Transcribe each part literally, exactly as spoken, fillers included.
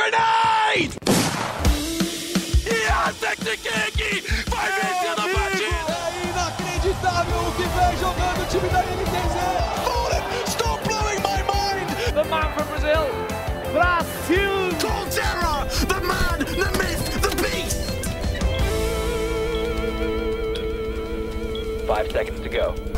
Grenade! Yes, vai vencendo a partida! É inacreditável o que vem jogando o time da N T Z! Bullet, stop blowing my mind! The man from Brazil, Brasil! Colterra, the man, the myth, the beast! Five seconds to go.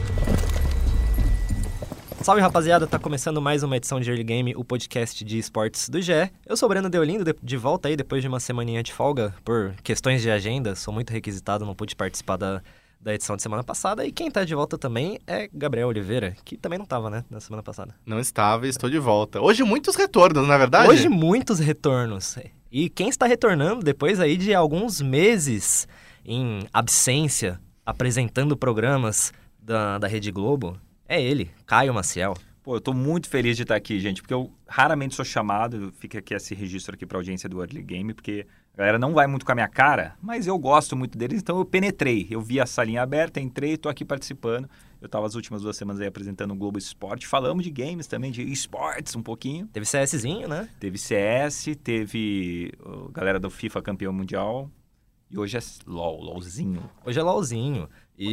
Salve, rapaziada, tá começando mais uma edição de Early Game, o podcast de esportes do G E. Eu sou o Breno Deolindo, de, de volta aí depois de uma semaninha de folga por questões de agenda, sou muito requisitado, não pude participar da, da edição de semana passada. E quem tá de volta também é Gabriel Oliveira, que também não tava, né, na semana passada. Não estava e estou de volta. Hoje muitos retornos, na verdade? Hoje muitos retornos. E quem está retornando depois aí de alguns meses em absência, apresentando programas da, da Rede Globo... É ele, Caio Maciel. Pô, eu tô muito feliz de estar aqui, gente, porque eu raramente sou chamado, fica aqui esse registro aqui pra audiência do Early Game, porque a galera não vai muito com a minha cara, mas eu gosto muito deles, então eu penetrei. Eu vi a salinha aberta, entrei, tô aqui participando. Eu tava as últimas duas semanas aí apresentando o Globo Esporte, falamos de games também, de esportes um pouquinho. Teve CSzinho, né? Teve C S, teve a galera do FIFA campeão mundial, e hoje é LOL, LOLzinho. Hoje é LOLzinho.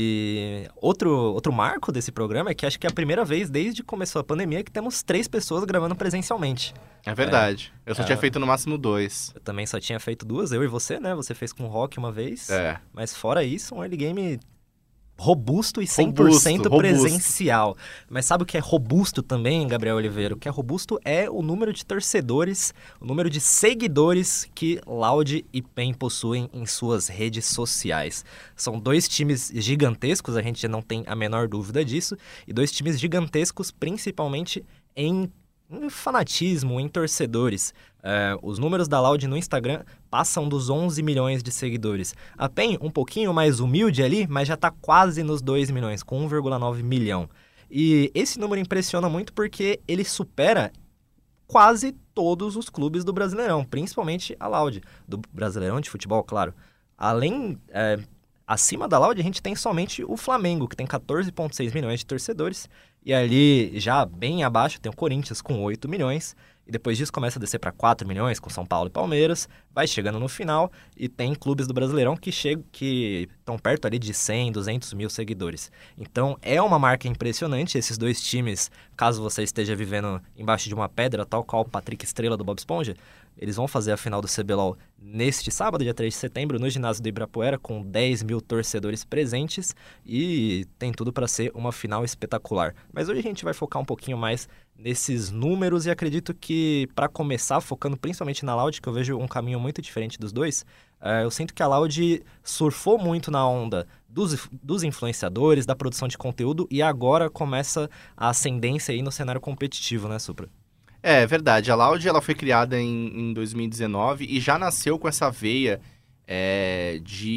E outro, outro marco desse programa é que acho que é a primeira vez desde que começou a pandemia que temos três pessoas gravando presencialmente. É verdade. É, eu só é, tinha feito no máximo dois. Eu também só tinha feito duas, eu e você, né? Você fez com o Rock uma vez. É. Mas fora isso, um early game robusto e cem por cento robusto, presencial. Robusto. Mas sabe o que é robusto também, Gabriel Oliveira? O que é robusto é o número de torcedores, o número de seguidores que Loud e P E N possuem em suas redes sociais. São dois times gigantescos, a gente não tem a menor dúvida disso, e dois times gigantescos principalmente em em fanatismo, em torcedores. Uh, os números da Loud no Instagram passam dos onze milhões de seguidores. A P E N, um pouquinho mais humilde ali, mas já está quase nos dois milhões, com um vírgula nove milhão. E esse número impressiona muito porque ele supera quase todos os clubes do Brasileirão, principalmente a Loud, do Brasileirão de futebol, claro. Além... Uh, acima da Loud, a gente tem somente o Flamengo, que tem quatorze vírgula seis milhões de torcedores. E ali, já bem abaixo, tem o Corinthians com oito milhões. E depois disso começa a descer para quatro milhões com São Paulo e Palmeiras. Vai chegando no final e tem clubes do Brasileirão que chegam, que estão perto ali de cem, duzentos mil seguidores. Então, é uma marca impressionante. Esses dois times, caso você esteja vivendo embaixo de uma pedra, tal qual o Patrick Estrela do Bob Esponja, eles vão fazer a final do C B L O L neste sábado, dia três de setembro, no ginásio do Ibirapuera, com dez mil torcedores presentes, e tem tudo para ser uma final espetacular. Mas hoje a gente vai focar um pouquinho mais nesses números, e acredito que, para começar, focando principalmente na Loud, que eu vejo um caminho muito diferente dos dois, uh, eu sinto que a Loud surfou muito na onda dos, dos influenciadores, da produção de conteúdo, e agora começa a ascendência aí no cenário competitivo, né, Supra? É, verdade. A Loud ela foi criada em, em dois mil e dezenove e já nasceu com essa veia é,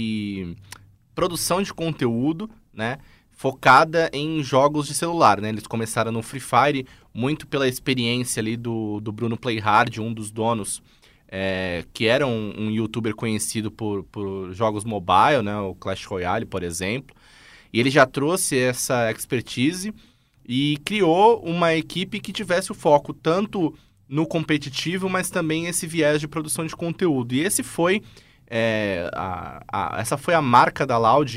de produção de conteúdo, né? Focada em jogos de celular, né? Eles começaram no Free Fire, muito pela experiência ali do, do Bruno Playhard, um dos donos, é, que era um, um youtuber conhecido por, por jogos mobile, né? O Clash Royale, por exemplo. E ele já trouxe essa expertise e criou uma equipe que tivesse o foco tanto no competitivo, mas também esse viés de produção de conteúdo. E esse foi, é, a, a, essa foi a marca da Loud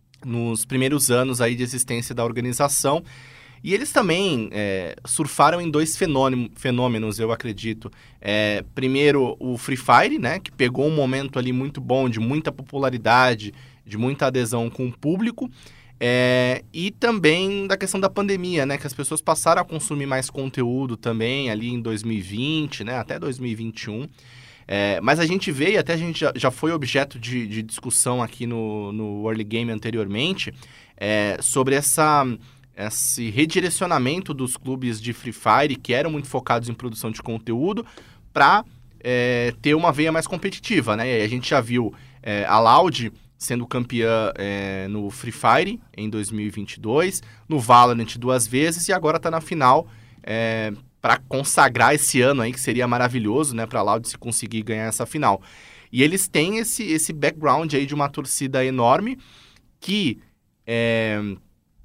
nos primeiros anos aí de existência da organização. E eles também é, surfaram em dois fenômenos, eu acredito. É, primeiro, o Free Fire, né, que pegou um momento ali muito bom, de muita popularidade, de muita adesão com o público. É, e também da questão da pandemia, né? Que as pessoas passaram a consumir mais conteúdo também ali em dois mil e vinte, né? Até dois mil e vinte e um. É, mas a gente vê, e até a gente já, já foi objeto de, de discussão aqui no, no Early Game anteriormente, é, sobre essa, esse redirecionamento dos clubes de Free Fire, que eram muito focados em produção de conteúdo, para é, ter uma veia mais competitiva, né? E a gente já viu é, a Loud sendo campeã é, no Free Fire em dois mil e vinte e dois, no Valorant duas vezes, e agora está na final é, para consagrar esse ano aí, que seria maravilhoso, né, para a Loud se conseguir ganhar essa final. E eles têm esse, esse background aí de uma torcida enorme que é,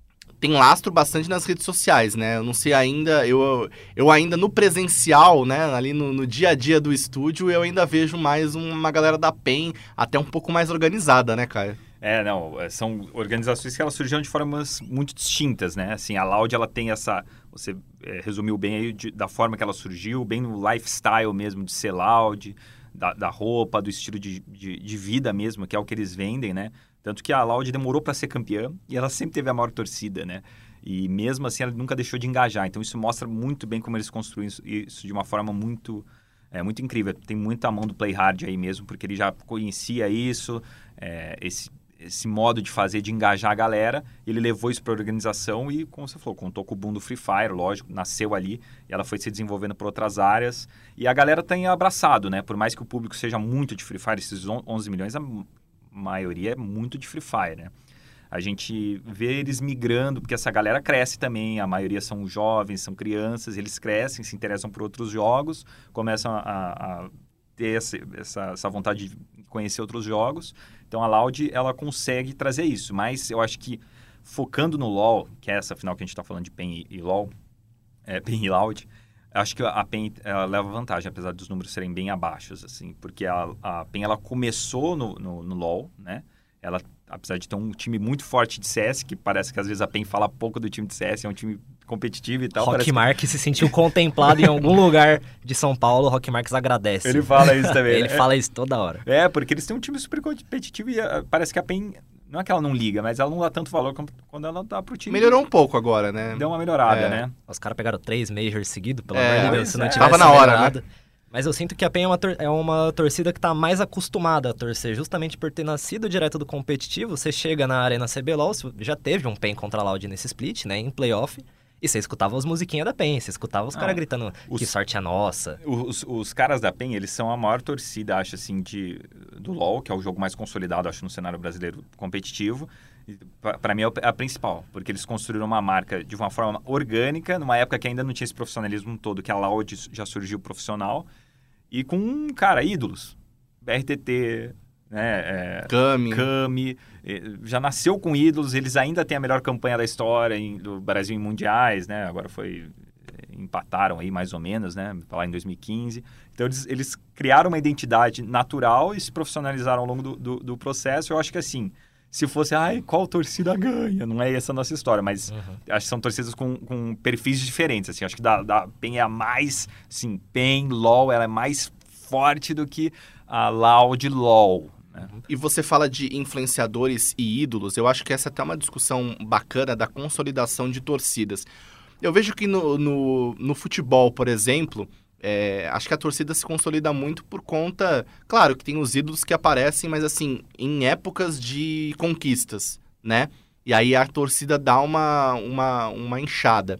tem lastro bastante nas redes sociais, né? Eu não sei ainda, eu, eu ainda no presencial, né? Ali no, no dia a dia do estúdio, eu ainda vejo mais uma galera da P E N até um pouco mais organizada, né, Caio? É, não, são organizações que elas surgiram de formas muito distintas, né? Assim, a Loud, ela tem essa, você é, resumiu bem aí de, da forma que ela surgiu, bem no lifestyle mesmo de ser Loud, da, da roupa, do estilo de, de, de vida mesmo, que é o que eles vendem, né? Tanto que a Loud demorou para ser campeã e ela sempre teve a maior torcida, né? E mesmo assim, ela nunca deixou de engajar. Então, isso mostra muito bem como eles construíram isso, isso de uma forma muito, é, muito incrível. Tem muita mão do Play Hard aí mesmo, porque ele já conhecia isso, é, esse... esse modo de fazer, de engajar a galera, ele levou isso para a organização e, como você falou, contou com o boom do Free Fire, lógico, nasceu ali e ela foi se desenvolvendo por outras áreas e a galera tem abraçado, né? Por mais que o público seja muito de Free Fire, esses onze milhões, a maioria é muito de Free Fire, né? A gente vê eles migrando, porque essa galera cresce também, a maioria são jovens, são crianças, eles crescem, se interessam por outros jogos, começam a, a ter essa, essa, essa vontade de conhecer outros jogos. Então, a Loud, ela consegue trazer isso. Mas eu acho que, focando no LoL, que é essa final que a gente está falando de P E N e LoL, é, P E N e Loud, acho que a P E N ela leva vantagem, apesar dos números serem bem abaixos, assim. Porque a, a P E N, ela começou no, no, no LoL, né? Ela, apesar de ter um time muito forte de C S, que parece que às vezes a P E N fala pouco do time de C S, é um time competitivo e tal. Rock Mark que... se sentiu contemplado em algum lugar de São Paulo, Rock Marques agradece. Ele fala isso também. Ele né? fala isso toda hora. É, porque eles têm um time super competitivo e uh, parece que a P E N, não é que ela não liga, mas ela não dá tanto valor quando ela dá pro time. Melhorou um pouco agora, né? Deu uma melhorada, é. né? Os caras pegaram três Majors seguidos, pelo é, amor de Deus, se não é. tivesse Tava na hora, melhorado. né? Mas eu sinto que a P E N é uma, tor- é uma torcida que tá mais acostumada a torcer, justamente por ter nascido direto do competitivo. Você chega na Arena C B L O L, já teve um P E N contra a Loud nesse split, né, em playoff, e você escutava as musiquinhas da P E N, você escutava os ah, caras gritando os, que sorte é nossa. Os, os caras da P E N, eles são a maior torcida, acho assim, de, do LoL, que é o jogo mais consolidado, acho, no cenário brasileiro competitivo. Para mim é a principal, porque eles construíram uma marca de uma forma orgânica, numa época que ainda não tinha esse profissionalismo todo, que a Loud já surgiu profissional, e com, cara, ídolos. B R T T, né? É, Kami. Kami. Já nasceu com ídolos, eles ainda têm a melhor campanha da história em, do Brasil em mundiais, né? Agora foi... empataram aí mais ou menos, né? Lá em dois mil e quinze. Então, eles, eles criaram uma identidade natural e se profissionalizaram ao longo do, do, do processo. Eu acho que, assim, se fosse, ai, qual torcida ganha? Não é essa a nossa história, mas uhum. acho que são torcidas com, com perfis diferentes, assim. Acho que da, da P E N é a mais, assim, P E N, LoL, ela é mais forte do que a Loud LoL. Né? E você fala de influenciadores e ídolos, eu acho que essa é até uma discussão bacana da consolidação de torcidas. Eu vejo que no, no, no futebol, por exemplo, é, acho que a torcida se consolida muito por conta... Claro que tem os ídolos que aparecem, mas assim, em épocas de conquistas, né? E aí a torcida dá uma, uma, uma inchada.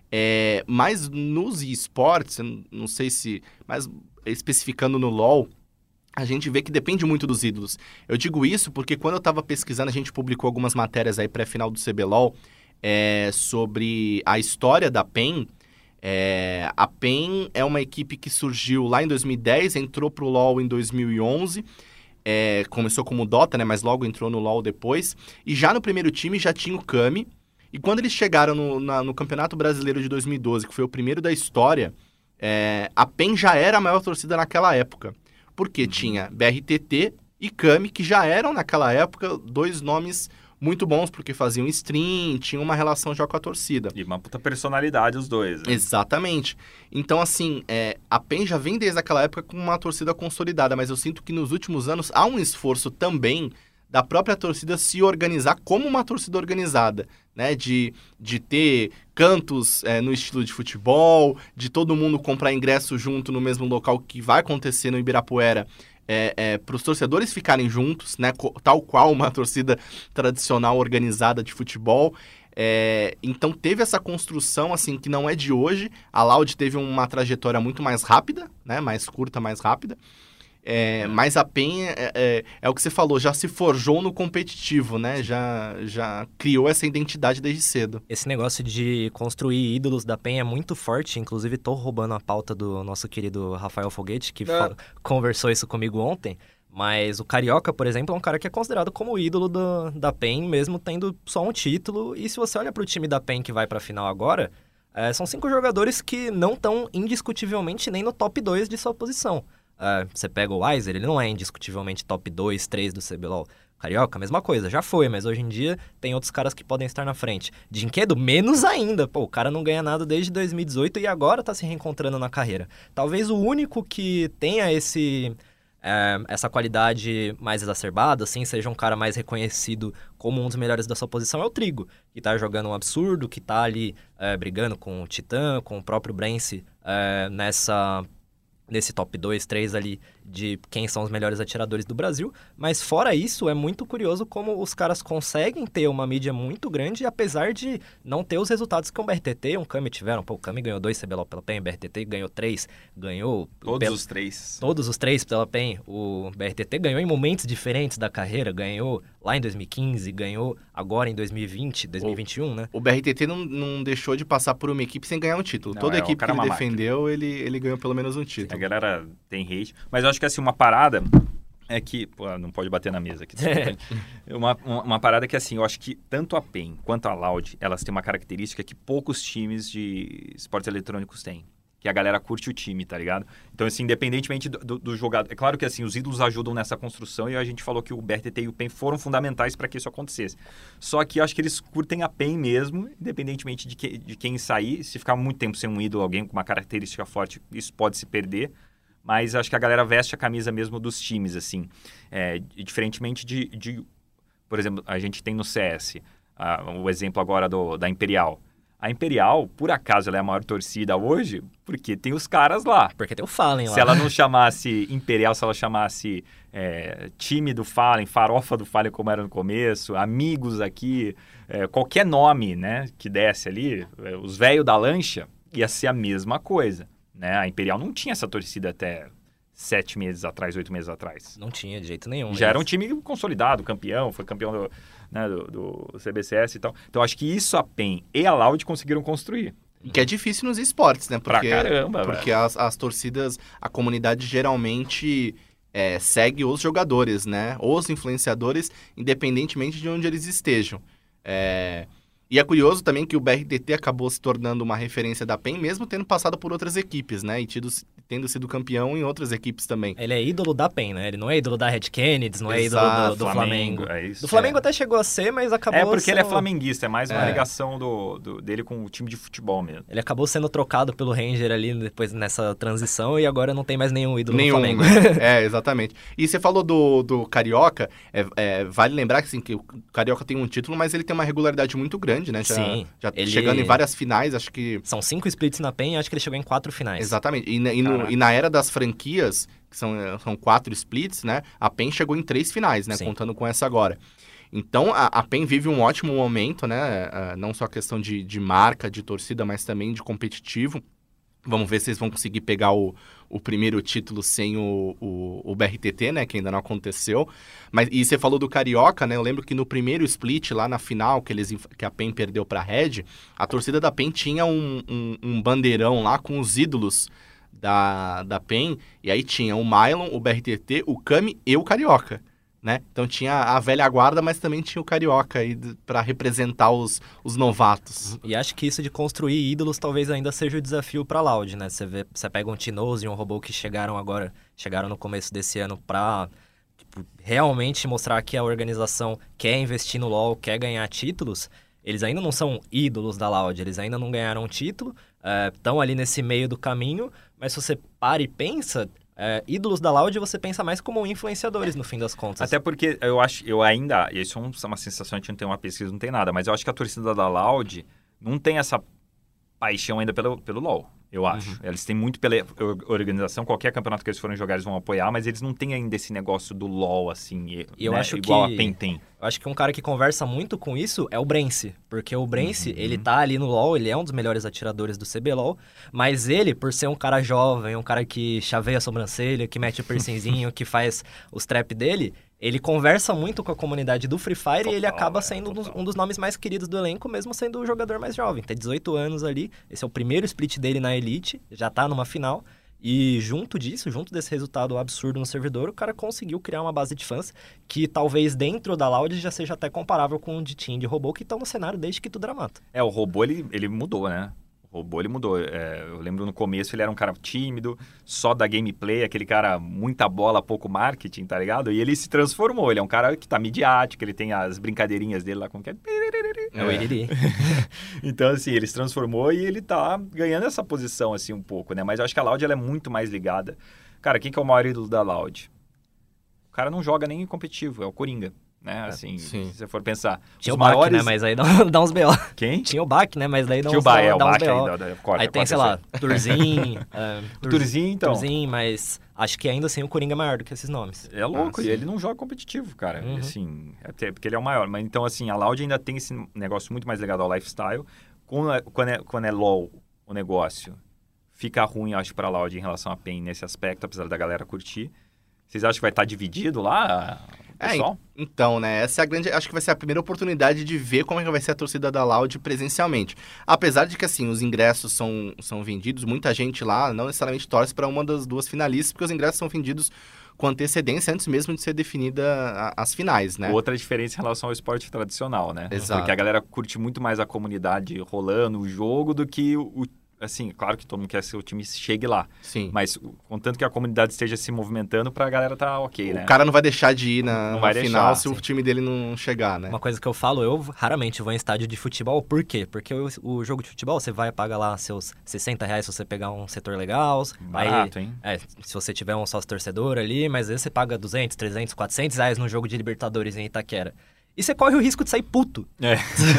É, mas nos esportes, não sei se... Mas especificando no LoL, a gente vê que depende muito dos ídolos. Eu digo isso porque quando eu estava pesquisando, a gente publicou algumas matérias aí pré-final do C B L O L, É, sobre a história da P E N. É, a P E N é uma equipe que surgiu lá em dois mil e dez, entrou pro LoL em dois mil e onze, é, começou como Dota, né, mas logo entrou no LoL depois, e já no primeiro time já tinha o Kami, e quando eles chegaram no, na, no Campeonato Brasileiro de dois mil e doze, que foi o primeiro da história, é, a P E N já era a maior torcida naquela época, porque tinha B R T T e Kami, que já eram naquela época dois nomes muito bons, porque faziam stream, tinham uma relação já com a torcida. E uma puta personalidade os dois, né? Exatamente. Então, assim, é, a P E N já vem desde aquela época com uma torcida consolidada, mas eu sinto que nos últimos anos há um esforço também da própria torcida se organizar como uma torcida organizada, né? De, de ter cantos é, no estilo de futebol, de todo mundo comprar ingresso junto no mesmo local que vai acontecer no Ibirapuera, É, é, para os torcedores ficarem juntos, né, tal qual uma torcida tradicional organizada de futebol. É, então teve essa construção assim que não é de hoje. A Loud teve uma trajetória muito mais rápida, né, mais curta, mais rápida. É, mas a P E N é, é, é o que você falou, já se forjou no competitivo, né? Já, já criou essa identidade desde cedo. Esse negócio de construir ídolos da P E N é muito forte, inclusive tô roubando a pauta do nosso querido Rafael Foguete, que é. fa- conversou isso comigo ontem, Mas o Carioca, por exemplo, é um cara que é considerado como o ídolo do, da P E N, mesmo tendo só um título. E se você olha para o time da P E N que vai para a final agora, é, são cinco jogadores que não estão indiscutivelmente nem no top dois de sua posição. É, você pega o Weiser, ele não é indiscutivelmente top dois, três do C B L O L. Carioca, mesma coisa, já foi, mas hoje em dia tem outros caras que podem estar na frente. Dinquedo, menos ainda. Pô, o cara não ganha nada desde dois mil e dezoito e agora tá se reencontrando na carreira. Talvez o único que tenha esse... É, essa qualidade mais exacerbada, assim, seja um cara mais reconhecido como um dos melhores da sua posição, é o Trigo, que tá jogando um absurdo, que tá ali é, brigando com o Titã, com o próprio Brence, é, nessa, nesse top dois, três ali de quem são os melhores atiradores do Brasil, mas fora isso, é muito curioso como os caras conseguem ter uma mídia muito grande, apesar de não ter os resultados que um B R T T e um Kami tiveram. Pô, o Kami ganhou dois C B L O L pela P E N, o B R T T ganhou três, ganhou... Todos pela... os três. Todos os três pela P E N. O B R T T ganhou em momentos diferentes da carreira, ganhou lá em dois mil e quinze, ganhou agora em dois mil e vinte, dois mil e vinte e um, né? O B R T T não, não deixou de passar por uma equipe sem ganhar um título. Não, Toda é, equipe que ele é defendeu, ele, ele ganhou pelo menos um título. A galera tem hate, mas eu acho que assim, uma parada é que... Pô, não pode bater na mesa aqui. uma, uma, uma parada que assim, eu acho que tanto a P E N quanto a Loud, elas têm uma característica que poucos times de esportes eletrônicos têm. Que a galera curte o time, tá ligado? Então, assim, independentemente do, do, do jogador... É claro que, assim, os ídolos ajudam nessa construção e a gente falou que o B R T T e o P E N foram fundamentais para que isso acontecesse. Só que eu acho que eles curtem a P E N mesmo, independentemente de, que, de quem sair. Se ficar muito tempo sem um ídolo, alguém com uma característica forte, isso pode se perder. Mas acho que a galera veste a camisa mesmo dos times, assim. É, diferentemente de, de... Por exemplo, a gente tem no C S, uh, o exemplo agora do, da Imperial. A Imperial, por acaso, ela é a maior torcida hoje, porque tem os caras lá. Porque tem o Fallen lá. Se ela não chamasse Imperial, se ela chamasse é, time do Fallen, farofa do Fallen, como era no começo, amigos aqui, é, qualquer nome, né, que desse ali, é, os velhos da lancha, ia ser a mesma coisa. Né? A Imperial não tinha essa torcida até sete meses atrás, oito meses atrás. Não tinha de jeito nenhum. Já era um time consolidado, campeão, foi campeão do, né, do, do C B C S e tal. Então, acho que isso a P E N e a Loud conseguiram construir. Que é difícil nos esportes, né? Porque, pra caramba, Porque as, as torcidas, a comunidade geralmente é, segue os jogadores, né? Os influenciadores, independentemente de onde eles estejam. É... E é curioso também que o B R T T acabou se tornando uma referência da P E N, mesmo tendo passado por outras equipes, né? E tido, tendo sido campeão em outras equipes também. Ele é ídolo da P E N, né? Ele não é ídolo da Red Kennedy, não é Exato, ídolo do, do Flamengo. Flamengo. É isso. Do Flamengo É. até chegou a ser, mas acabou É porque sendo... ele é flamenguista, é mais uma É. ligação do, do, dele com o time de futebol mesmo. Ele acabou sendo trocado pelo Ranger ali depois nessa transição e agora não tem mais nenhum ídolo Nenhum. no Flamengo. É, exatamente. E você falou do, do Carioca, é, é, vale lembrar que, assim, que o Carioca tem um título, mas ele tem uma regularidade muito grande, né? Já, Sim. Já ele... chegando em várias finais, acho que... São cinco splits na P E N e acho que ele chegou em quatro finais. Exatamente. E, e, no, e na era das franquias, que são, são quatro splits, né? A P E N chegou em três finais, né? Sim. Contando com essa agora. Então, a, a P E N vive um ótimo momento, né? Uh, não só a questão de, de marca, de torcida, mas também de competitivo. Vamos ver se eles vão conseguir pegar o, o primeiro título sem o, o, o B R T T, né? Que ainda não aconteceu. Mas, e você falou do Carioca, né? Eu lembro que no primeiro split, lá na final, que, eles, que a P E N perdeu pra Red, a torcida da P E N tinha um, um, um bandeirão lá com os ídolos da, da P E N. E aí tinha o Mylon, o B R T T, o Kami e o Carioca. Né? Então tinha a velha guarda, mas também tinha o Carioca aí para representar os, os novatos. E acho que isso de construir ídolos talvez ainda seja o desafio para Loud, né? Você vê, você pega um Tinoz e um Robô que chegaram agora, chegaram no começo desse ano para tipo, realmente mostrar que a organização quer investir no LoL, quer ganhar títulos. Eles ainda não são ídolos da Loud, eles ainda não ganharam um título, estão uh, ali nesse meio do caminho, mas se você para e pensa... É, ídolos da Loud você pensa mais como influenciadores no fim das contas. Até porque eu acho, eu ainda, isso é uma sensação, a gente não tem uma pesquisa, não tem nada, mas eu acho que a torcida da Loud não tem essa paixão ainda pelo, pelo LoL, eu acho. Uhum. Eles têm muito pela organização, qualquer campeonato que eles forem jogar eles vão apoiar, mas eles não têm ainda esse negócio do LoL, assim, e, eu né, acho igual que, a P E N tem. Eu acho que um cara que conversa muito com isso é o Brence, porque o Brence, uhum. ele tá ali no LoL, ele é um dos melhores atiradores do C B L O L, mas ele, por ser um cara jovem, um cara que chaveia a sobrancelha, que mete o piercingzinho, que faz os trap dele, ele conversa muito com a comunidade do Free Fire total, e ele acaba é, sendo total. um dos nomes mais queridos do elenco, mesmo sendo o jogador mais jovem. Tem dezoito anos ali, esse é o primeiro split dele na Elite, já tá numa final, E junto disso, junto desse resultado absurdo no servidor, o cara conseguiu criar uma base de fãs que talvez dentro da Loud já seja até comparável com o de Team de robô que estão no cenário desde que tudo era mato. É, o robô, ele, ele mudou, né? O robô, ele mudou. É, eu lembro no começo, ele era um cara tímido, só da gameplay, aquele cara, muita bola, pouco marketing, tá ligado? E ele se transformou. Ele é um cara que tá midiático, ele tem as brincadeirinhas dele lá, como que é? É o Iriri. Então, assim, ele se transformou e ele tá ganhando essa posição, assim, um pouco, né? Mas eu acho que a Loud, ela é muito mais ligada. Cara, quem que é o maior ídolo da Loud? O cara não joga nem competitivo, é o Coringa. Né, assim, Sim. se você for pensar. Tinha os o Bach, maiores... né? Mas aí dá, dá uns B O. Quem? Tinha o Bach, né? Mas daí dá Tinha uns, o Bach, é, dá o uns Bach B O. aí, da, da, corta, aí tem, corta sei lá, Turzin. uh, O Turzin, então. Turzin, mas acho que ainda assim o Coringa é maior do que esses nomes. É louco, Ah, e ele não joga competitivo, cara. Uhum. Assim, até porque ele é o maior. Mas então, assim, a Loud ainda tem esse negócio muito mais ligado ao lifestyle. Quando é, quando é, quando é LoL, o negócio fica ruim, acho, pra Loud em relação a PEN nesse aspecto, apesar da galera curtir. Vocês acham que vai estar dividido lá, pessoal? É, então, né? Essa é a grande... Acho que vai ser a primeira oportunidade de ver como é que vai ser a torcida da Loud presencialmente. Apesar de que, assim, os ingressos são, são vendidos, muita gente lá não necessariamente torce para uma das duas finalistas, porque os ingressos são vendidos com antecedência antes mesmo de ser definida a, as finais, né? Outra diferença em relação ao esporte tradicional, né? Exato. Porque a galera curte muito mais a comunidade rolando, o jogo, do que o... Assim, claro que todo mundo quer que o time chegue lá. Sim. Mas contanto que a comunidade esteja se movimentando, pra galera tá ok, né? O cara não vai deixar de ir na, Não na vai final deixar, se sim. o time dele não chegar, né? Uma coisa que eu falo, eu raramente vou em estádio de futebol. Por quê? Porque o, o jogo de futebol, você vai pagar lá seus sessenta reais se você pegar um setor legal. Barato, aí, hein? É, se você tiver um sócio torcedor ali, mas aí você paga duzentos, trezentos, quatrocentos reais no jogo de Libertadores em Itaquera. E você corre o risco de sair puto. É.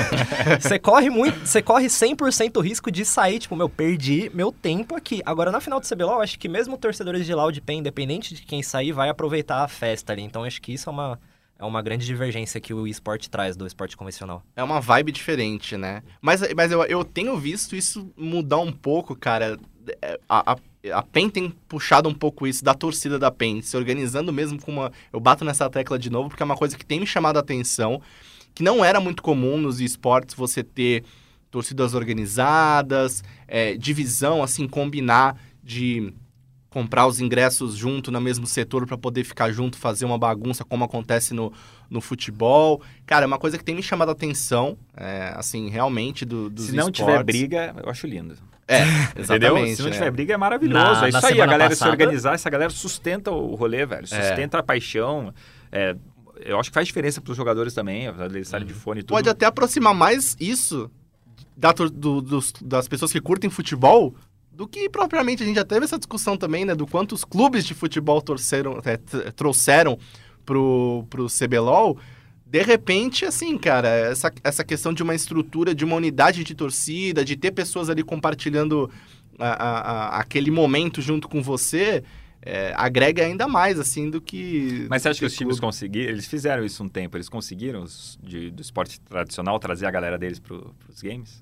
Você corre muito, você corre cem por cento o risco de sair, tipo, meu, perdi meu tempo aqui. Agora, na final do C B L O L, eu acho que mesmo torcedores de Loud PEN, independente de quem sair, vai aproveitar a festa ali. Então, acho que isso é uma, é uma grande divergência que o esporte traz do esporte convencional. É uma vibe diferente, né? Mas, mas eu, eu tenho visto isso mudar um pouco, cara. A, a, a PEN tem puxado um pouco isso da torcida da PEN, se organizando mesmo com uma... Eu bato nessa tecla de novo, porque é uma coisa que tem me chamado a atenção, que não era muito comum nos esportes você ter torcidas organizadas, é, divisão, assim, combinar de comprar os ingressos junto no mesmo setor para poder ficar junto, fazer uma bagunça como acontece no, no futebol. Cara, é uma coisa que tem me chamado a atenção, é, assim, realmente, do, dos Se não esportes. tiver briga, eu acho lindo. É, Entendeu? exatamente. Se não né? tiver briga, é maravilhoso. Na- é na isso aí, a semana galera passada- se organizar, essa galera sustenta o rolê, velho. Sustenta a paixão. É, eu acho que faz diferença pros jogadores também, apesar de eles estarem de fone e tudo. Pode até aproximar mais isso da, tor- do- dos- das pessoas que curtem futebol do que propriamente. A gente já teve essa discussão também, né? Do quanto os clubes de futebol torceram, é, t- trouxeram pro, pro C B L O L. De repente, assim, cara, essa, essa questão de uma estrutura, de uma unidade de torcida, de ter pessoas ali compartilhando a, a, a, aquele momento junto com você, é, agrega ainda mais, assim, do que... Mas você acha que do os times clube. conseguiram? Eles fizeram isso um tempo. Eles conseguiram, os, de, do esporte tradicional, trazer a galera deles pro, pros games?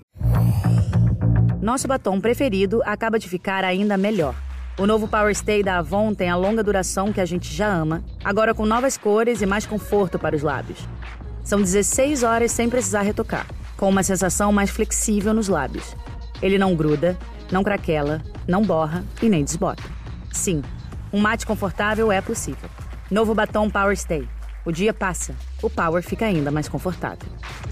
Nosso batom preferido acaba de ficar ainda melhor. O novo Power Stay da Avon tem a longa duração que a gente já ama, agora com novas cores e mais conforto para os lábios. São dezesseis horas sem precisar retocar, com uma sensação mais flexível nos lábios. Ele não gruda, não craquela, não borra e nem desbota. Sim, um mate confortável é possível. Novo batom Power Stay. O dia passa, o Power fica ainda mais confortável.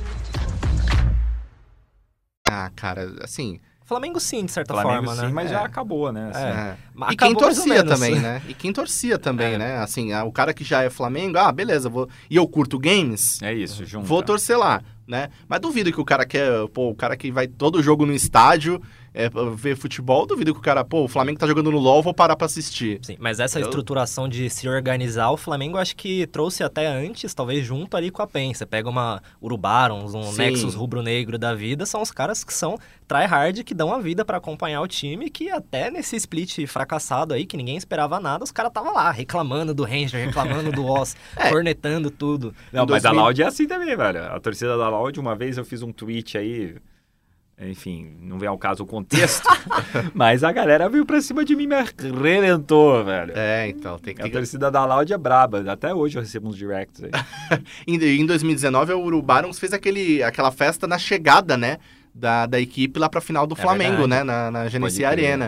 Ah, cara, assim... Flamengo sim, de certa Flamengo forma, sim, né? mas É. já acabou, né? Assim. É. Mas E quem acabou mais ou torcia menos. também, né? E quem torcia também, É. né? Assim, ah, o cara que já é Flamengo, ah, beleza, vou... e eu curto games, É isso, junto. vou torcer lá, né? Mas duvido que o cara quer, pô, o cara que vai todo jogo no estádio é, ver futebol, duvido que o cara, pô, o Flamengo tá jogando no LoL, vou parar pra assistir. Sim, mas essa Eu- estruturação de se organizar, o Flamengo acho que trouxe até antes, talvez junto ali com a PEN. Você pega uma Urubarons, um Sim. Nexus rubro-negro da vida, são os caras que são tryhard, que dão a vida pra acompanhar o time, que até nesse split fracassado aí, que ninguém esperava nada, os caras estavam lá, reclamando do Ranger, reclamando do Oz, É. cornetando tudo. Não, Em mas a dois mil Loud é assim também, velho. A torcida da Loud, uma vez eu fiz um tweet aí, enfim, não vem ao caso o contexto, mas a galera veio pra cima de mim e me arrebentou, velho. É, então, tem A que... torcida da Loud é braba. Até hoje eu recebo uns directs aí. Em, em dois mil e dezenove, o Urubarons fez aquele, aquela festa na chegada, né? Da, da equipe lá pra final do É Flamengo, verdade. né? Na, na Genesee Pode crer. Arena.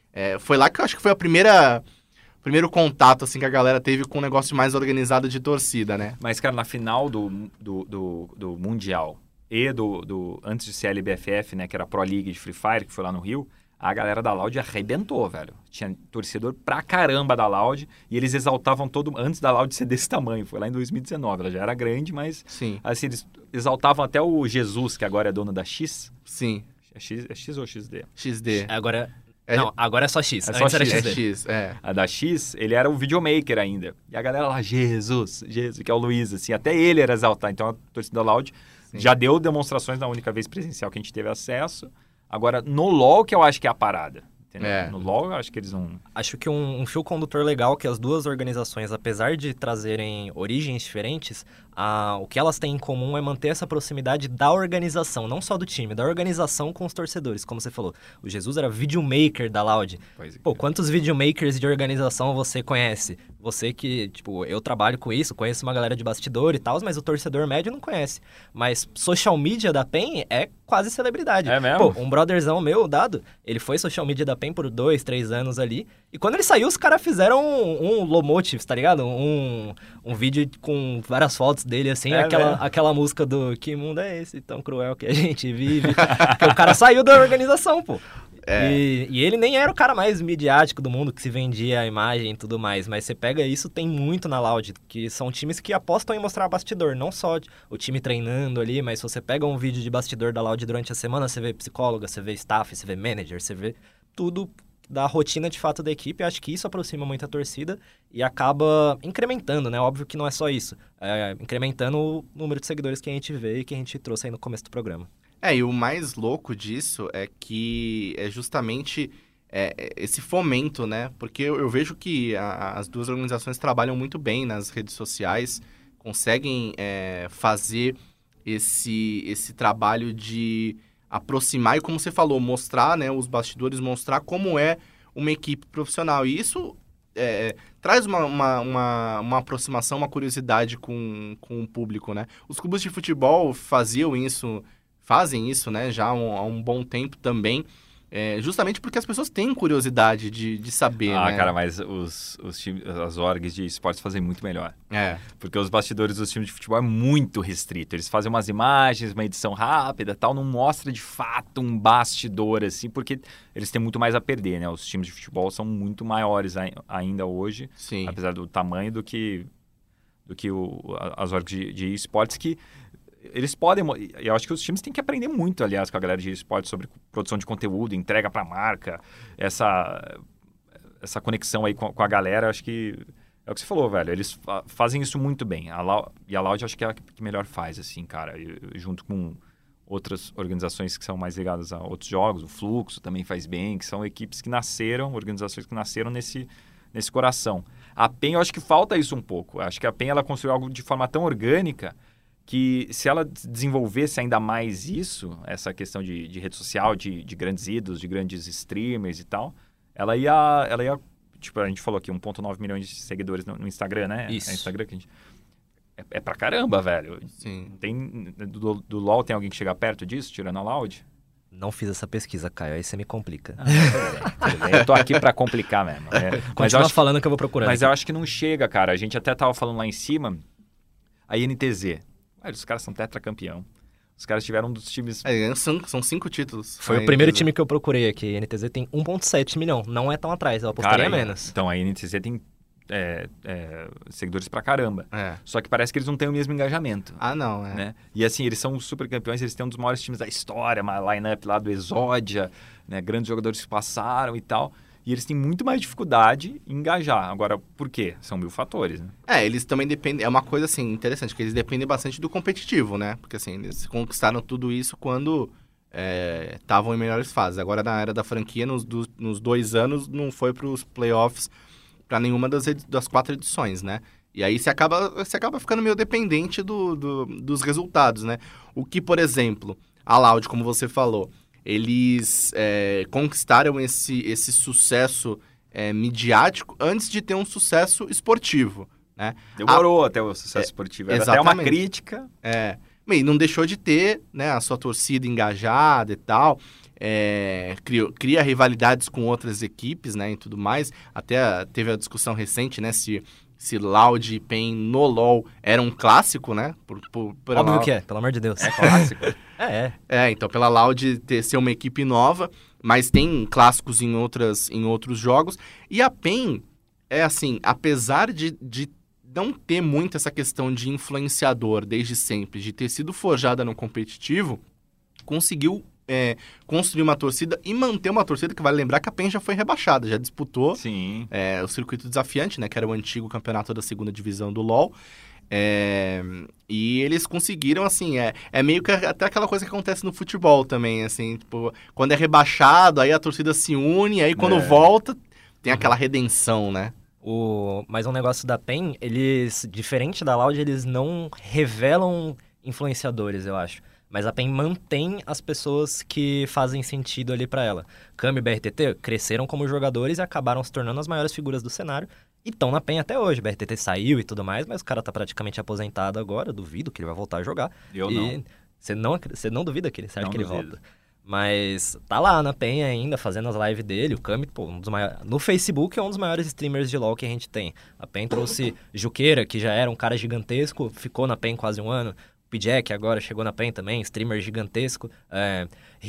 É, foi lá que eu acho que foi a primeira... primeiro contato, assim, que a galera teve com um negócio mais organizado de torcida, né? Mas, cara, na final do, do, do, do Mundial e do, do... antes de ser a L B F F, né? Que era a Pro League de Free Fire, que foi lá no Rio, a galera da Loud arrebentou, velho. Tinha torcedor pra caramba da Loud e eles exaltavam todo... Antes da Loud ser desse tamanho, foi lá em dois mil e dezenove. Ela já era grande, mas... Sim. Assim, eles exaltavam até o Jesus, que agora é dono da X. Sim. É X, é X ou X D? X D. Agora... É- Não, agora é só X. É só Antes era X. É X D. X, é. A da X, ele era o videomaker ainda. E a galera lá, Jesus, Jesus, que é o Luiz, assim, até ele era exaltado. Então a torcida Loud Sim. já deu demonstrações na única vez presencial que a gente teve acesso. Agora, no LoL que eu acho que é a parada. Entendeu? É. No LoL eu acho que eles não... Acho que um, um fio condutor legal que as duas organizações, apesar de trazerem origens diferentes, a, o que elas têm em comum é manter essa proximidade da organização, não só do time, da organização com os torcedores. Como você falou, o Jesus era videomaker da Loud. Pois é. Pô, quantos videomakers de organização você conhece? Você que, tipo, eu trabalho com isso, conheço uma galera de bastidor e tal, mas o torcedor médio não conhece. Mas social media da PEN é quase celebridade. É mesmo? Pô, um brotherzão meu, o Dado, ele foi social media da PEN por dois, três anos ali. E quando ele saiu, os caras fizeram um, um Lomotives, tá ligado? Um, um vídeo com várias fotos dele, assim, É aquela, mesmo? aquela música do Que mundo é esse tão cruel que a gente vive? Porque o cara saiu da organização, pô. É. E, e ele nem era o cara mais midiático do mundo, que se vendia a imagem e tudo mais. Mas você pega isso, tem muito na Loud, que são times que apostam em mostrar bastidor. Não só o time treinando ali, mas se você pega um vídeo de bastidor da Loud durante a semana, você vê psicóloga, você vê staff, você vê manager, você vê tudo da rotina de fato da equipe. Acho que isso aproxima muito a torcida e acaba incrementando, né? Óbvio que não é só isso. É, incrementando o número de seguidores que a gente vê e que a gente trouxe aí no começo do programa. É, e o mais louco disso é que é justamente é, esse fomento, né? Porque eu, eu vejo que a- as duas organizações trabalham muito bem nas redes sociais, conseguem é, fazer esse, esse trabalho de aproximar e, como você falou, mostrar, né, os bastidores, mostrar como é uma equipe profissional. E isso é, traz uma, uma, uma, uma aproximação, uma curiosidade com, com o público, né? Os clubes de futebol faziam isso, fazem isso, né, já há um, há um bom tempo também, é, justamente porque as pessoas têm curiosidade de, de saber, Ah, né? cara, mas os, os times, as orgs de esportes fazem muito melhor. É, Porque os bastidores dos times de futebol é muito restrito. Eles fazem umas imagens, uma edição rápida tal, não mostra de fato um bastidor, assim, porque eles têm muito mais a perder, né? Os times de futebol são muito maiores ai- ainda hoje, sim. apesar do tamanho do que, do que o, a- as orgs de, de esportes que eles podem... mo- e Eu acho que os times têm que aprender muito, aliás, com a galera de esportes sobre produção de conteúdo, entrega pra marca, essa, essa conexão aí com, com a galera, acho que é o que você falou, velho. Eles fa- fazem isso muito bem. A Lau- e a Loud acho que é a que melhor faz, assim, cara. E- junto com outras organizações que são mais ligadas a outros jogos, o Fluxo também faz bem, que são equipes que nasceram, organizações que nasceram nesse, nesse coração. A PEN, eu acho que falta isso um pouco. Acho que a PEN, ela construiu algo de forma tão orgânica que se ela desenvolvesse ainda mais isso, essa questão de, de rede social, de, de grandes ídolos, de grandes streamers e tal, ela ia, ela ia, tipo, a gente falou aqui, um vírgula nove milhões de seguidores no, no Instagram, né? Isso. É Instagram que a gente... É, é pra caramba, velho. Sim. Tem, do, do LoL tem alguém que chega perto disso, tirando a Loud? Não fiz essa pesquisa, Caio, aí você me complica. Ah, tudo bem, tudo bem. Eu tô aqui pra complicar mesmo. É, mas, eu Continua acho, falando que eu vou procurar. mas eu acho que não chega, cara. A gente até tava falando lá em cima, a I N T Z. Ué, os caras são tetracampeão. Os caras tiveram um dos times... É, são, são cinco títulos. Foi Aí, o primeiro quer dizer, time que eu procurei aqui. A N T Z tem um vírgula sete milhão. Não é tão atrás, eu apostaria Cara, menos. Então, a I N T Z tem é, é, seguidores pra caramba. É. Só que parece que eles não têm o mesmo engajamento. Ah, não, é. Né? E assim, eles são super campeões, eles têm um dos maiores times da história, uma line-up lá do Exódia, né? Grandes jogadores que passaram e tal. E eles têm muito mais dificuldade em engajar. Agora, por quê? São mil fatores, né? É, eles também dependem... É uma coisa, assim, interessante, que eles dependem bastante do competitivo, né? Porque, assim, eles conquistaram tudo isso quando estavam em melhores fases. Agora, na era da franquia, nos, do- nos dois anos, não foi para os playoffs para nenhuma das, edi- das quatro edições, né? E aí você acaba, você acaba ficando meio dependente do, do- dos resultados, né? O que, por exemplo, a Loud, como você falou, eles é, conquistaram esse, esse sucesso é, midiático antes de ter um sucesso esportivo, né? Demorou até o sucesso esportivo. Era até uma exatamente. crítica. É, e não deixou de ter, né, a sua torcida engajada e tal. é, cria, cria rivalidades com outras equipes, né, e tudo mais. Até teve a discussão recente, né, se, se Loud e PEN no LoL era um clássico, né? Por, por, por Óbvio ela... que é, pelo amor de Deus. É clássico. é, é. É, então pela Loud ter, ser uma equipe nova, mas tem clássicos em, outras, em outros jogos. E a PEN, é assim, apesar de, de não ter muito essa questão de influenciador desde sempre, de ter sido forjada no competitivo, conseguiu é, construir uma torcida e manter uma torcida que vale lembrar que a PEN já foi rebaixada, já disputou Sim. é, o circuito desafiante, né, que era o antigo campeonato da segunda divisão do LoL. É, e eles conseguiram, assim, é, é meio que até aquela coisa que acontece no futebol também, assim, tipo, quando é rebaixado, aí a torcida se une, aí quando É. volta, tem aquela redenção, né? O... Mas um negócio da PEN, eles, diferente da Loud, eles não revelam influenciadores, eu acho. Mas a PEN mantém as pessoas que fazem sentido ali pra ela. Kami e B R T T cresceram como jogadores e acabaram se tornando as maiores figuras do cenário. E estão na PEN até hoje. B R T T saiu e tudo mais, mas o cara tá praticamente aposentado agora. Eu duvido que ele vai voltar a jogar. Eu e não. Você não, acre- você não duvida que ele, você acha Não que ele duvido. volta. Mas tá lá na PEN ainda, fazendo as lives dele. O Kami, pô, um dos maiores... No Facebook é um dos maiores streamers de LoL que a gente tem. A PEN trouxe Juqueira, que já era um cara gigantesco, ficou na PEN quase um ano. O P-Jack agora chegou na PEN também, streamer gigantesco. É,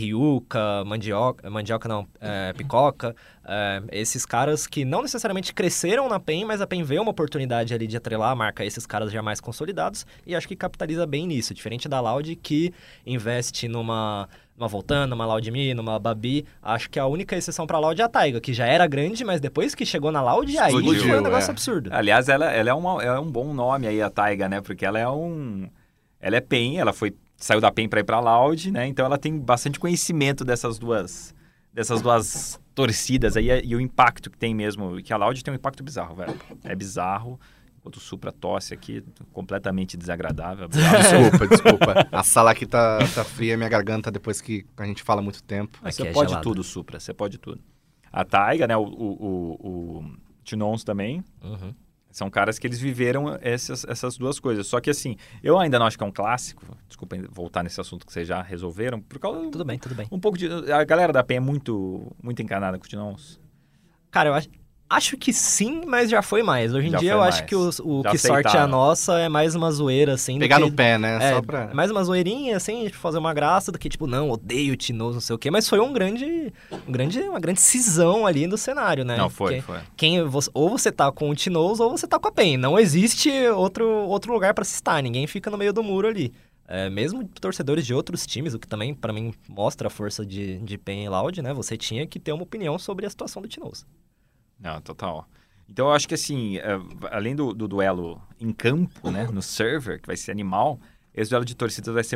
Ryuka, Mandioca, Mandioca não, é, Picoca. É, esses caras que não necessariamente cresceram na PEN, mas a PEN vê uma oportunidade ali de atrelar a marca a esses caras já mais consolidados e acho que capitaliza bem nisso. Diferente da Loud, que investe numa... numa Voltana, numa Loudme, numa Babi. Acho que a única exceção pra Loud é a Taiga, que já era grande, mas depois que chegou na Loud, aí Explodiu, foi um negócio é. absurdo. Aliás, ela, ela é, uma, é um bom nome aí, a Taiga, né? Porque ela é um... Ela é PEN, ela foi, saiu da PEN pra ir pra Loud, né? Então ela tem bastante conhecimento dessas duas, dessas duas torcidas aí e o impacto que tem mesmo. Que a Loud tem um impacto bizarro, velho. É bizarro. Enquanto o Supra tosse aqui, completamente desagradável. Desculpa, desculpa. A sala aqui tá, tá fria, minha garganta, depois que a gente fala muito tempo. Mas Aqui você é pode gelado. tudo, Supra, você pode tudo. A Taiga, né? O, o, o, o Tinons também. Uhum. São caras que eles viveram essas, essas duas coisas. Só que assim, eu ainda não acho que é um clássico. Desculpa voltar nesse assunto que vocês já resolveram. Por causa Tudo bem, tudo bem. um pouco de... A galera da PEN é muito, muito encanada com o Tinons. Cara, eu acho, acho que sim, mas já foi mais. Hoje em Já dia foi eu mais. acho que o, o Já que sorte é a aceitaram. nossa é mais uma zoeira, assim. do Pegar que- no pé, né? É, Só pra... mais uma zoeirinha, assim, tipo, fazer uma graça do que, tipo, não, odeio o Tinoz, não sei o quê. Mas foi um grande, um grande, uma grande cisão ali no cenário, né? Não, foi, Quem- foi. Quem, você- ou você tá com o Tinoz ou você tá com a PEN. Não existe outro, outro lugar pra se estar. Ninguém fica no meio do muro ali. É, mesmo torcedores de outros times, o que também, pra mim, mostra a força de, de PEN e Loud, né? Você tinha que ter uma opinião sobre a situação do Tinoz. Não, total. Então eu acho que assim, é, além do, do duelo em campo, né, no server, que vai ser animal, esse duelo de torcidas vai ser...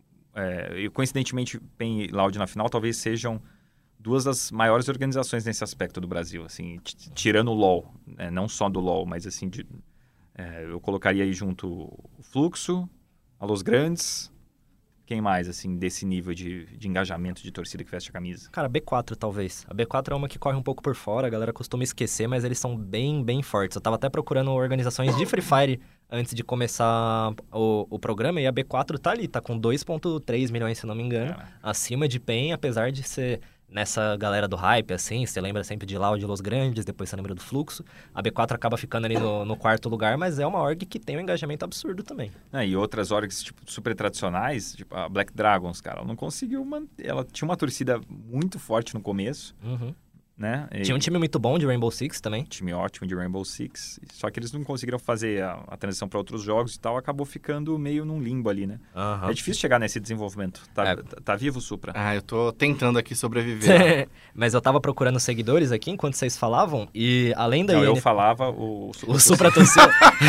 É, e coincidentemente, PEN e Loud na final talvez sejam duas das maiores organizações nesse aspecto do Brasil, assim, t- tirando o LoL, né, não só do LoL, mas assim, de, é, eu colocaria aí junto o Fluxo, a Los Grandes, quem mais, assim, desse nível de, de engajamento de torcida que veste a camisa? Cara, B quatro talvez. A B quatro é uma que corre um pouco por fora, a galera costuma esquecer, mas eles são bem, bem fortes. Eu tava até procurando organizações de Free Fire antes de começar o, o programa, e a B quatro tá ali, tá com dois vírgula três milhões, se não me engano, Cara. acima de PEN, apesar de ser nessa galera do hype, assim, você lembra sempre de Loud, Los Grandes, depois você lembra do Fluxo. A B quatro acaba ficando ali no, no quarto lugar, mas é uma org que tem um engajamento absurdo também. É, e outras orgs tipo, super tradicionais, tipo a Black Dragons, cara, ela não conseguiu manter. Ela tinha uma torcida muito forte no começo, Uhum. né? E Tinha um time muito bom de Rainbow Six também. time ótimo de Rainbow Six. Só que eles não conseguiram fazer a, a transição para outros jogos e tal, acabou ficando meio num limbo ali, né? Aham. É difícil chegar nesse desenvolvimento. Tá, É. tá, tá vivo, Supra? Ah, eu tô tentando aqui sobreviver. Mas eu tava procurando seguidores aqui enquanto vocês falavam, e além da Não, I N... eu falava, o Supra. O Supra torceu.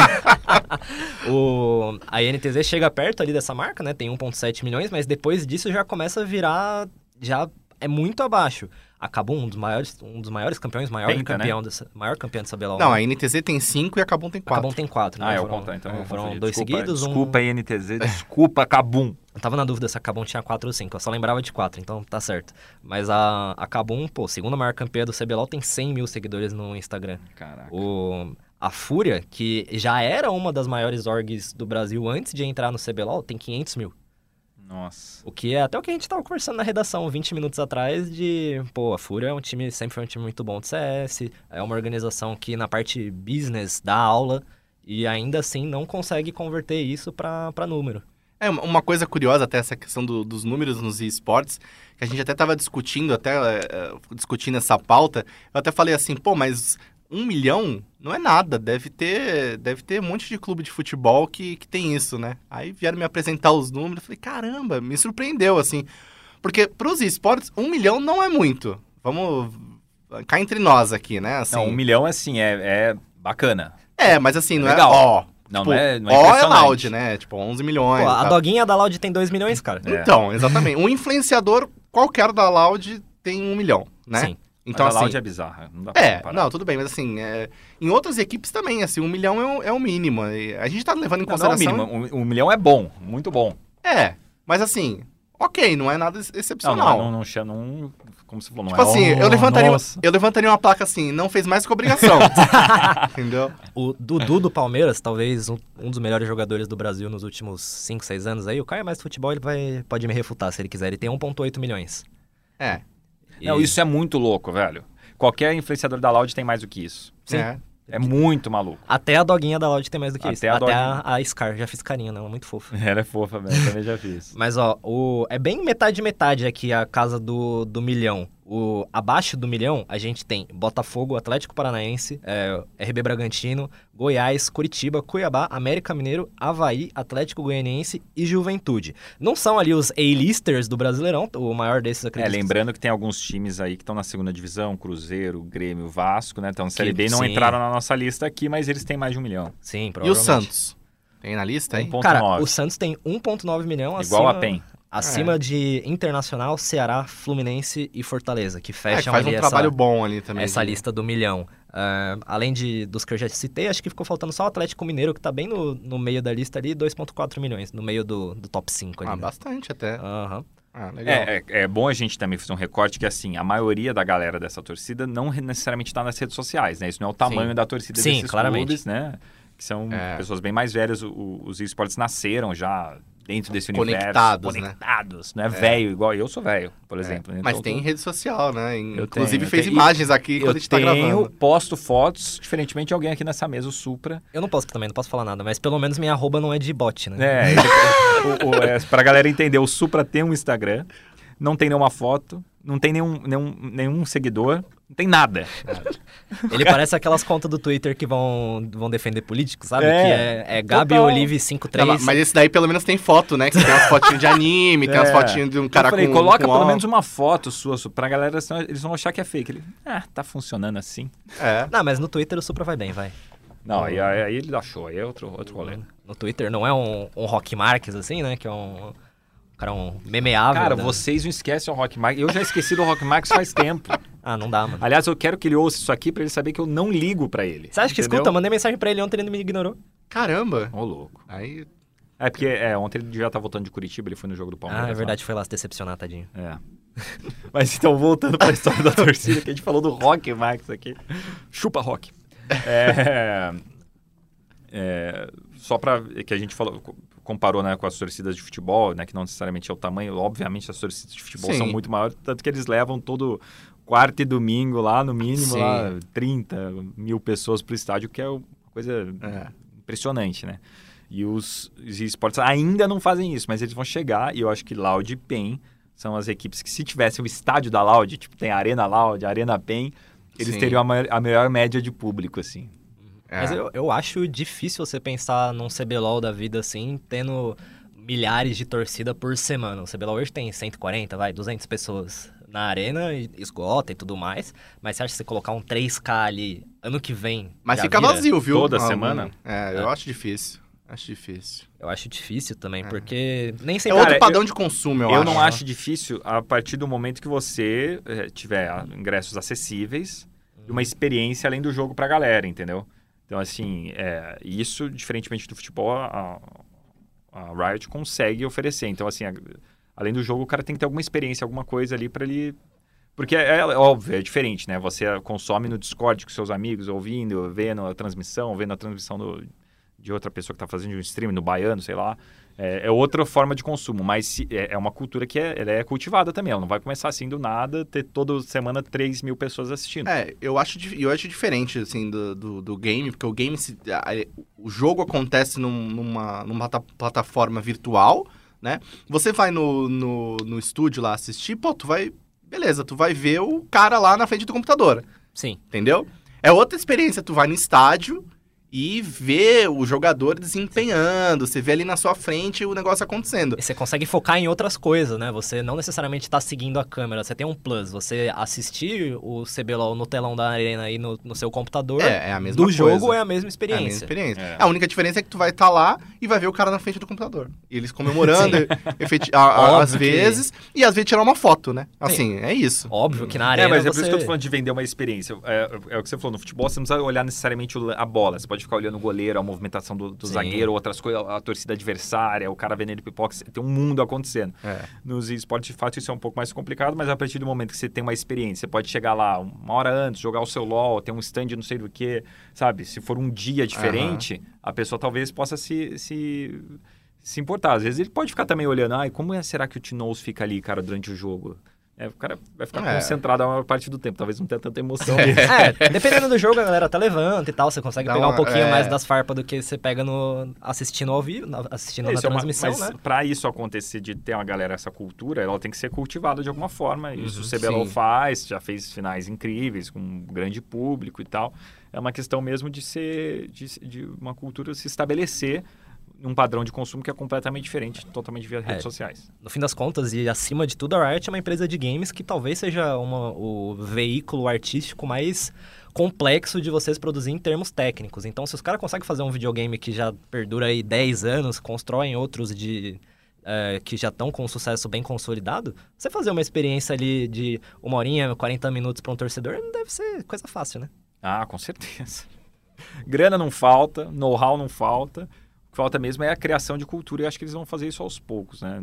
o... A N T Z chega perto ali dessa marca, né? Tem um vírgula sete milhões, mas depois disso já começa a virar... Já é muito abaixo. Acabou um dos maiores, um dos maiores campeões, maior Penta, campeão né? dessa, maior campeão dessa B L O. Não, a N T Z tem cinco e a Kabum tem quatro. Acabou tem quatro, né? Ah, é o Foram- contrário, então. eu Foram confundi. dois Desculpa, seguidos, um... Desculpa aí, N T Z, desculpa, Kabum. Eu tava na dúvida se a Kabum tinha quatro ou cinco, eu só lembrava de quatro, então tá certo. Mas a, a Kabum, pô, segunda maior campeã do C B L O, tem cem mil seguidores no Instagram. Caraca. O, a Fúria, que já era uma das maiores orgs do Brasil antes de entrar no C B L O L, tem quinhentos mil. Nossa. O que é até o que a gente tava conversando na redação vinte minutos atrás de... Pô, a Fúria é um time, sempre foi um time muito bom de C S, é uma organização que na parte business dá aula e ainda assim não consegue converter isso pra, pra número. É, uma coisa curiosa até essa questão do, dos números nos esportes, que a gente até tava discutindo, até é, discutindo essa pauta, eu até falei assim, pô, mas um milhão não é nada, deve ter, deve ter um monte de clube de futebol que, que tem isso, né? Aí vieram me apresentar os números, eu falei, caramba, me surpreendeu, assim, porque pros esportes, um milhão não é muito, vamos cá entre nós aqui, né? Assim, Não, um milhão, assim, é, é bacana. É, mas assim, não Legal. é, ó... Não, Tipo, não é, não é ó é impressionante. Loud, né? Tipo, onze milhões. Pô, a tá? doguinha da Loud tem dois milhões, cara. É. Então, exatamente. Um influenciador qualquer da Loud tem um milhão, né? Sim. Então, Mas a assim... Loud é bizarra, não dá pra É, comparar. não, tudo bem, mas assim, é, em outras equipes também, assim, um milhão é o, é o mínimo. E a gente tá levando em Não, não é o consideração... mínimo, um, um milhão é bom, muito bom. É, mas assim, ok, não é nada ex- Não, excepcional. não, não, não, chama- não, como você falou, não Tipo é assim, oh, eu, levantaria, nossa. eu levantaria uma placa assim, não fez mais que obrigação. Entendeu? O Dudu do Palmeiras, talvez um, um dos melhores jogadores do Brasil nos últimos cinco, seis anos aí, o Caio é mais de futebol, ele vai, pode me refutar se ele quiser, ele tem um vírgula oito milhões. É. Não, E- isso é muito louco, velho. Qualquer influenciador da Loud tem mais do que isso. Sim. É. É muito maluco. Até a doguinha da Loud tem mais do que Até isso. a Até doguinha. a, a Scar, já fiz carinho, não, é muito fofo. Ela é fofa mesmo, também já fiz. Mas, ó, o, é bem metade-metade aqui a casa do, do milhão. O, abaixo do milhão, a gente tem Botafogo, Atlético Paranaense, é, R B Bragantino, Goiás, Curitiba, Cuiabá, América Mineiro, Avaí, Atlético Goianiense e Juventude. Não são ali os A-listers do Brasileirão, o maior desses, É, acredito. lembrando que tem alguns times aí que estão na segunda divisão, Cruzeiro, Grêmio, Vasco, né? Então, na Série B não sim. entraram na nossa lista aqui, mas eles têm mais de um milhão. Sim, E o provavelmente. Santos? Tem na lista aí? Um ponto Cara, nove. o Santos tem um vírgula nove milhão Igual acima, a PEN. acima É. de Internacional, Ceará, Fluminense e Fortaleza, que É, que fecham faz um ali trabalho essa, bom ali também. essa de- lista do milhão. Ah, além de, dos que eu já citei, acho que ficou faltando só o Atlético Mineiro, que tá bem no, no meio da lista ali, dois vírgula quatro milhões, no meio do, do top cinco ali. Ah, né? bastante até. Aham. Ah, legal. É, é, é bom a gente também fazer um recorte que, assim, a maioria da galera dessa torcida não re- necessariamente está nas redes sociais, né? Isso não é o tamanho Sim. da torcida Sim, desses claramente. clubes, né? Que são É. pessoas bem mais velhas. O- o- os esportes nasceram já dentro desse universo. Conectados, né? Conectados, não é velho, igual eu sou velho, por exemplo. É. Então, Mas eu tem tô- rede social, né? Eu Inclusive tenho, eu fez tenho. imagens aqui Eu quando a gente tá tenho, gravando. posto fotos, diferentemente de alguém aqui nessa mesa, o Supra. Eu não posso também, não posso falar nada, mas pelo menos minha arroba não é de bot, né? É, ele, o, o, é, pra galera entender, o Supra tem um Instagram, não tem nenhuma foto, não tem nenhum, nenhum, nenhum seguidor, não tem nada. Ele parece aquelas contas do Twitter que vão, vão defender políticos, sabe? É, que é, é Gabi total. Olive cinquenta e três. Não, mas esse daí pelo menos tem foto, né? Que tem umas fotinhas de anime, tem umas É. fotinhas de um cara eu falei, com... coloca com pelo óculos. menos uma foto sua, Su- pra galera, senão eles vão achar que é fake. Ele, ah, tá funcionando assim. É. Não, mas no Twitter o Supra vai bem, vai. Não, aí, aí, aí ele achou, aí é outro, outro rolê. No Twitter não é um, um Rock Marques, assim, né? Que é um... um cara um memeável. Cara, né? vocês não esquecem o Rock Marx. Eu já esqueci do Rock Marx faz tempo. Ah, não dá, mano. Aliás, eu quero que ele ouça isso aqui pra ele saber que eu não ligo pra ele. Você acha que entendeu? escuta? Mandei mensagem pra ele ontem, ele me ignorou. Caramba. Ô, louco. Aí... É porque é, ontem ele já tá voltando de Curitiba, ele foi no jogo do Palmeiras. Ah, é lá. verdade, foi lá se decepcionar, tadinho. É. Mas então, voltando pra história da torcida, que a gente falou do Rock Marx aqui. Chupa Rock. É, é, só pra... que a gente falou, comparou, né, com as torcidas de futebol, né, que não necessariamente é o tamanho. Obviamente, as torcidas de futebol Sim. são muito maiores, tanto que eles levam todo quarta e domingo lá, no mínimo, Sim. lá, trinta mil pessoas pro estádio, que é uma coisa É. impressionante, né? E os, os esportes ainda não fazem isso, mas eles vão chegar, e eu acho que Loud e PEN são as equipes que, se tivesse o estádio da Loud, tipo, tem a Arena Loud, a Arena PEN, eles Sim. teriam a, maior, a melhor média de público, assim. É. Mas eu, eu acho difícil você pensar num C B LOL da vida assim, tendo milhares de torcida por semana. O C B LOL hoje tem cento e quarenta, vai, duzentas pessoas na arena, e esgota e tudo mais. Mas você acha que você colocar um três K ali ano que vem... Mas já fica vira? vazio, viu? Toda Ah, semana? É, eu É. acho difícil. Acho difícil. Eu acho difícil também, porque nem É sempre... outro Cara, padrão de consumo, eu, Eu, acho. não acho difícil a partir do momento que você eh, tiver ah, ingressos acessíveis e uma experiência além do jogo pra galera, entendeu? Então, assim, é, isso, diferentemente do futebol, a, a Riot consegue oferecer. Então, assim, a- além do jogo, o cara tem que ter alguma experiência, alguma coisa ali pra ele... Porque é, é óbvio, é diferente, né? Você consome no Discord com seus amigos, ouvindo, vendo a transmissão, vendo a transmissão do, de outra pessoa que está fazendo um stream no Baiano, sei lá. É, é outra forma de consumo, mas se, é, é uma cultura que é, ela é cultivada também. Ela não vai começar assim do nada, ter toda semana três mil pessoas assistindo. É, eu acho, eu acho diferente, assim, do, do, do game, porque o game, se, a, o jogo acontece num, numa, numa plataforma virtual, né? Você vai no, no, no estúdio lá assistir, pô, tu vai... Beleza, tu vai ver o cara lá na frente do computador. Sim. Entendeu? É outra experiência, tu vai no estádio e vê o jogador desempenhando, você vê ali na sua frente o negócio acontecendo. E você consegue focar em outras coisas, né? Você não necessariamente está seguindo a câmera, você tem um plus. Você assistir o C B L O L no telão da arena aí no, no seu computador, é, é a mesma do coisa. jogo é a mesma experiência. É a mesma experiência. É. A única diferença é que tu vai estar tá lá e vai ver o cara na frente do computador. E eles comemorando, efeti- a, a, às vezes, que... e às vezes tirar uma foto, né? Assim, é isso. Óbvio que na arena É, mas é você... por isso que eu tô falando de vender uma experiência. É, é o que você falou, no futebol você não precisa olhar necessariamente a bola, você pode ficar olhando o goleiro, a movimentação do, do zagueiro, outras coisas, a torcida adversária, o cara vendendo pipoca, tem um mundo acontecendo. É. Nos esportes, de fato, isso é um pouco mais complicado, mas a partir do momento que você tem uma experiência, você pode chegar lá uma hora antes, jogar o seu LOL, ter um stand não sei do que, sabe? Se for um dia diferente, uhum. a pessoa talvez possa se, se, se importar. Às vezes ele pode ficar também olhando, ai, como é, será que o T-Nose fica ali, cara, durante o jogo? É, o cara vai ficar é. concentrado a maior parte do tempo, talvez não tenha tanta emoção. É, dependendo do jogo, a galera até levanta e tal, você consegue Dá pegar uma, um pouquinho é... mais das farpas do que você pega no assistindo ao vivo, assistindo é, na transmissão, é uma, mas né? Pra isso acontecer, de ter uma galera essa cultura, ela tem que ser cultivada de alguma forma. Isso uhum, o C B L O L faz, já fez finais incríveis, com um grande público e tal. É uma questão mesmo de ser, de, de uma cultura se estabelecer um padrão de consumo que é completamente diferente, totalmente via redes é, sociais. No fim das contas, e acima de tudo, a Riot é uma empresa de games que talvez seja uma, o veículo artístico mais complexo de vocês produzir em termos técnicos. Então, se os caras conseguem fazer um videogame que já perdura aí dez anos, constroem outros de... É, que já estão com um sucesso bem consolidado, você fazer uma experiência ali de uma horinha, quarenta minutos para um torcedor, não deve ser coisa fácil, né? Ah, com certeza. Grana não falta, know-how não falta. O que falta mesmo é a criação de cultura, e acho que eles vão fazer isso aos poucos, né?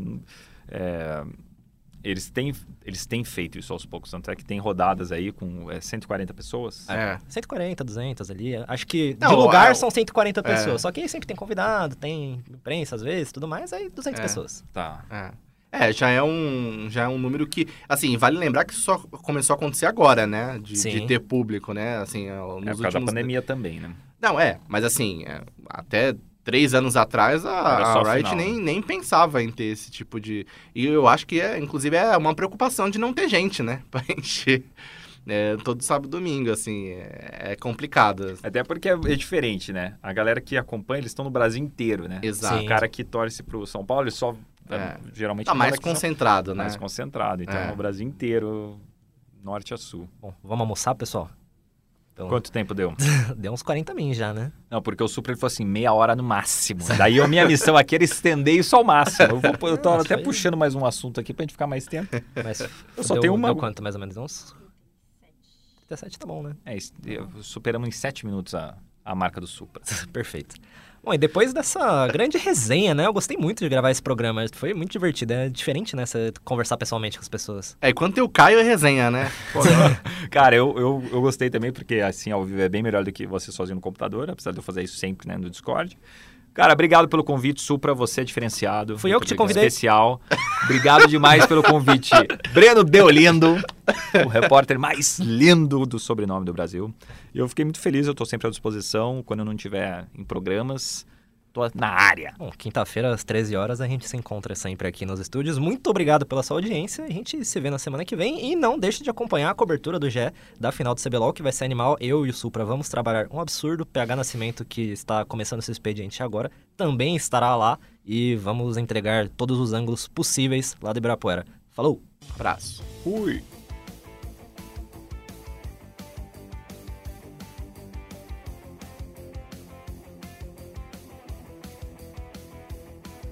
É, eles, têm, eles têm feito isso aos poucos, tanto é que tem rodadas aí com é, cento e quarenta pessoas. É. cento e quarenta, duzentas ali. Acho que Não, de lugar é, são cento e quarenta é. pessoas, só que sempre tem convidado, tem imprensa às vezes, tudo mais, aí duzentas é. pessoas. Tá. É. É, já é, um, já é um número que... Assim, vale lembrar que isso só começou a acontecer agora, né? De, de ter público, né? Assim, nos é por últimos... causa da pandemia também, né? Não, é. Mas assim, é, até três anos atrás, a, a Riot nem, né? nem pensava em ter esse tipo de... E eu acho que, é, inclusive, é uma preocupação de não ter gente, né? Pra encher... É, todo sábado e domingo, assim, é, é complicado. Até porque é, é diferente, né? A galera que acompanha, eles estão no Brasil inteiro, né? Exato. O cara que torce pro São Paulo, ele só... É. Geralmente tá mais concentrado, né? Mais concentrado. Então, é. no Brasil inteiro, norte a sul. Bom, vamos almoçar, pessoal? Então... Quanto tempo deu? Deu uns quarenta min já, né? Não, porque o Super ele falou assim, meia hora no máximo. Daí a minha missão aqui era estender isso ao máximo. Eu, vou, eu tô Nossa, até foi... puxando mais um assunto aqui pra gente ficar mais tempo. Mas eu só deu, tenho uma... Deu quanto, mais ou menos? Uns... trinta e sete tá bom, né? É, superamos em sete minutos a, a marca do Supra. Perfeito. Bom, e depois dessa grande resenha, né? Eu gostei muito de gravar esse programa. Foi muito divertido. É diferente, né? Você conversar pessoalmente com as pessoas. É, quando tem o Caio é resenha, né? Pô, cara, eu, eu, eu gostei também, porque assim, ao vivo é bem melhor do que você sozinho no computador, apesar de eu fazer isso sempre, né, no Discord. Cara, obrigado pelo convite, Supra, você é diferenciado. Fui eu que te convidei. Especial. Obrigado demais pelo convite. Breno Deolindo, o repórter mais lindo do sobrenome do Brasil. Eu fiquei muito feliz, eu estou sempre à disposição, quando eu não estiver em programas, estou na área. Bom, quinta-feira às treze horas a gente se encontra sempre aqui nos estúdios. Muito obrigado pela sua audiência, a gente se vê na semana que vem e não deixe de acompanhar a cobertura do G E da final do C B L O L, que vai ser animal. Eu e o Supra vamos trabalhar um absurdo. P H Nascimento, que está começando esse expediente agora, também estará lá e vamos entregar todos os ângulos possíveis lá de Ibirapuera. Falou! Abraço. Fui!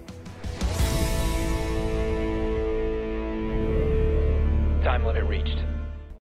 Time limit reached.